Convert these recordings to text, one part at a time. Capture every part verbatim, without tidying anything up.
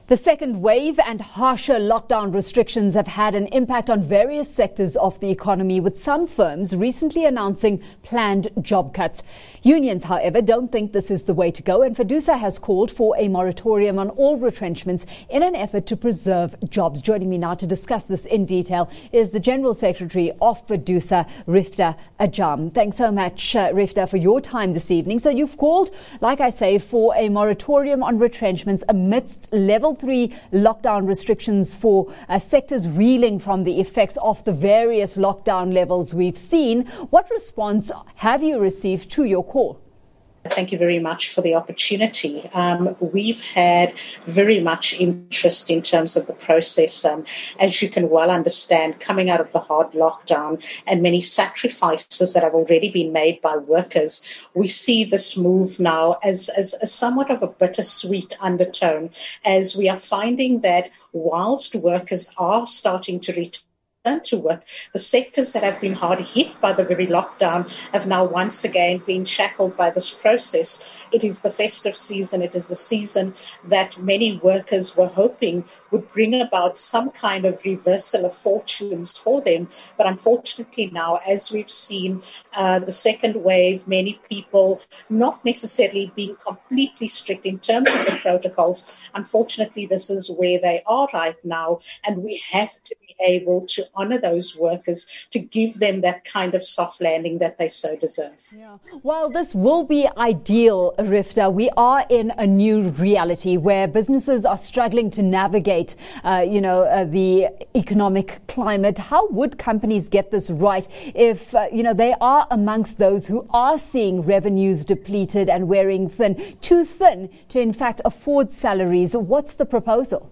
The second wave and harsher lockdown restrictions have had an impact on various sectors of the economy, with some firms recently announcing planned job cuts. Unions, however, don't think this is the way to go, and FEDUSA has called for a moratorium on all retrenchments in an effort to preserve jobs. Joining me now to discuss this in detail is the General Secretary of FEDUSA, Rifta Ajam. Thanks so much, uh, Rifta, for your time this evening. So you've called, like I say, for a moratorium on retrenchments amidst level three lockdown restrictions for uh, sectors reeling from the effects of the various lockdown levels we've seen. What response have you received to your call? Thank you very much for the opportunity. Um, we've had very much interest in terms of the process. Um, as you can well understand, coming out of the hard lockdown and many sacrifices that have already been made by workers, we see this move now as, as, as somewhat of a bittersweet undertone, as we are finding that whilst workers are starting to return to work, the sectors that have been hard hit by the very lockdown have now once again been shackled by this process. It is the festive season. It is the season that many workers were hoping would bring about some kind of reversal of fortunes for them. But unfortunately now, as we've seen uh, the second wave, many people not necessarily being completely strict in terms of the protocols. Unfortunately, this is where they are right now, and we have to be able to honour those workers to give them that kind of soft landing that they so deserve. Yeah. While this will be ideal, Rifta, we are in a new reality where businesses are struggling to navigate, uh, you know, uh, the economic climate. How would companies get this right if, uh, you know, they are amongst those who are seeing revenues depleted and wearing thin, too thin to, in fact, afford salaries? What's the proposal?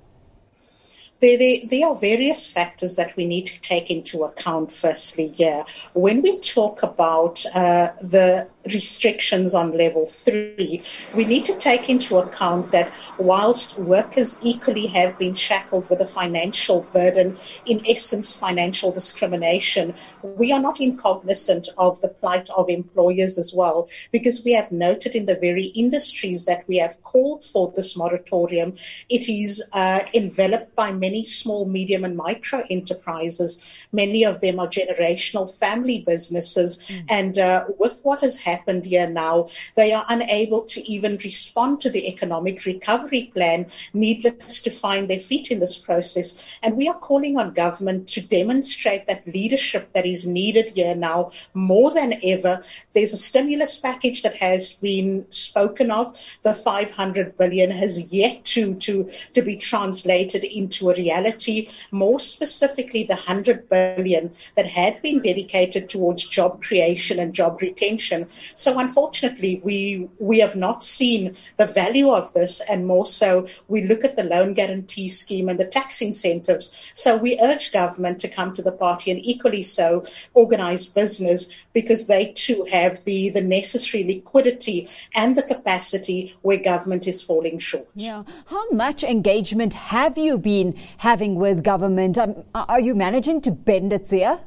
There, there, there are various factors that we need to take into account. Firstly, yeah, when we talk about uh, the restrictions on level three, we need to take into account that whilst workers equally have been shackled with a financial burden, in essence financial discrimination, we are not incognizant of the plight of employers as well, because we have noted in the very industries that we have called for this moratorium, it is uh, enveloped by many small, medium and micro enterprises. Many of them are generational family businesses, mm. and uh, with what has happened happened here now, they are unable to even respond to the economic recovery plan, needless to find their feet in this process. And we are calling on government to demonstrate that leadership that is needed here now more than ever. There's a stimulus package that has been spoken of. The five hundred billion has yet to, to, to be translated into a reality. More specifically, the one hundred billion that had been dedicated towards job creation and job retention. So unfortunately, we we have not seen the value of this, and more so, we look at the loan guarantee scheme and the tax incentives. So we urge government to come to the party, and equally so, organised business, because they too have the, the necessary liquidity and the capacity where government is falling short. Yeah. How much engagement have you been having with government? Um, are you managing to bend its ear?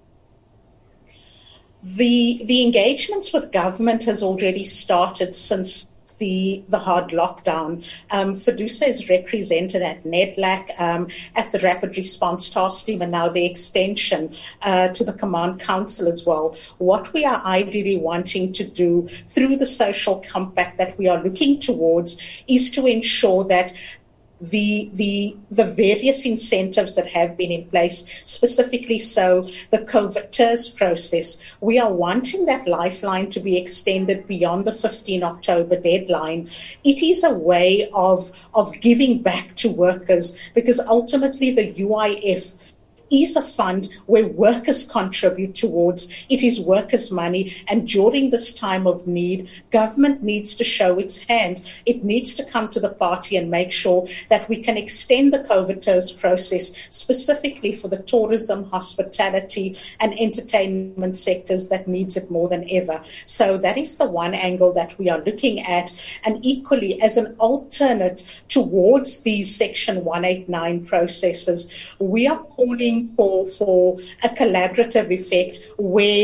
The the engagements with government has already started since the the hard lockdown. Um, FEDUSA is represented at NEDLAC, um, at the Rapid Response Task Team, and now the extension uh, to the Command Council as well. What we are ideally wanting to do through the social compact that we are looking towards is to ensure that the the the various incentives that have been in place, specifically so the COVID TERS process, we are wanting that lifeline to be extended beyond the fifteenth of October deadline. It is a way of of giving back to workers, because ultimately the U I F is a fund where workers contribute towards. It is workers' money, and during this time of need, government needs to show its hand. It needs to come to the party and make sure that we can extend the COVID TERS process specifically for the tourism, hospitality and entertainment sectors that needs it more than ever. So that is the one angle that we are looking at, and equally as an alternate towards these Section one eighty-nine processes, we are calling for, for a collaborative effect where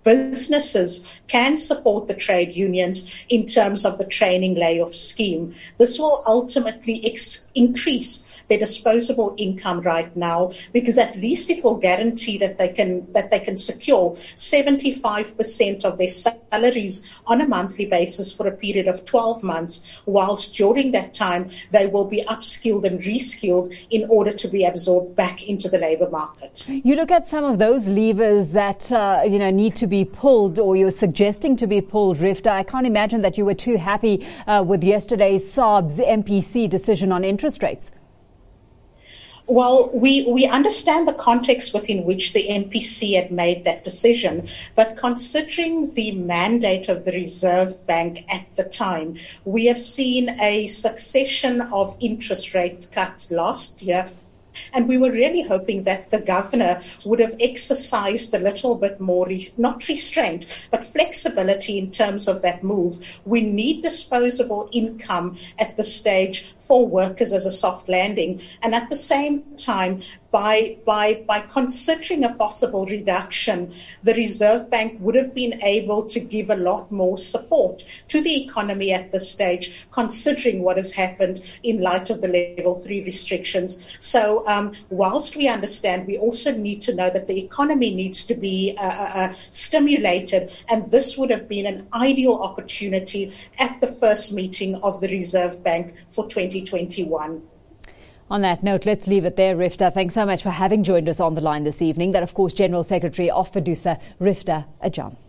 businesses can support the trade unions in terms of the training layoff scheme. This will ultimately ex- increase their disposable income right now, because at least it will guarantee that they can that they can secure seventy-five percent of their salaries on a monthly basis for a period of twelve months, whilst during that time they will be upskilled and reskilled in order to be absorbed back into the labour market. You look at some of those levers that uh, you know need to be pulled, or you're suggesting to be pulled, Rifta. I can't imagine that you were too happy uh, with yesterday's S A R B's M P C decision on interest rates. Well, we, we understand the context within which the M P C had made that decision, but considering the mandate of the Reserve Bank at the time, we have seen a succession of interest rate cuts last year. And we were really hoping that the governor would have exercised a little bit more, not restraint, but flexibility in terms of that move. We need disposable income at this stage for workers as a soft landing. And at the same time, by, by, by considering a possible reduction, the Reserve Bank would have been able to give a lot more support to the economy at this stage, considering what has happened in light of the level three restrictions. So um, whilst we understand, we also need to know that the economy needs to be uh, uh, stimulated, and this would have been an ideal opportunity at the first meeting of the Reserve Bank for twenty twenty-one. On that note, let's leave it there, Rifta. Thanks so much for having joined us on the line this evening. That, of course, General Secretary of FEDUSA, Rifta Ajam.